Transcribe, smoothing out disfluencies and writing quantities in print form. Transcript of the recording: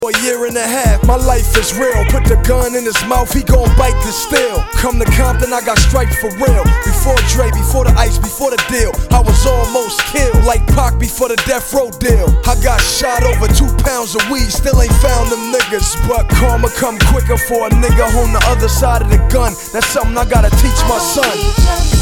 For a year and a half, my life is real. Put the gun in his mouth, he gon' bite the steel. Come to Compton, I got striped for real. Before Dre, before the ice, before the deal, I was almost killed. Like Pac before the death row deal. I got shot over 2 pounds of weed, still ain't found them niggas. But karma come quicker for a nigga on the other side of the gun. That's something I gotta teach my son.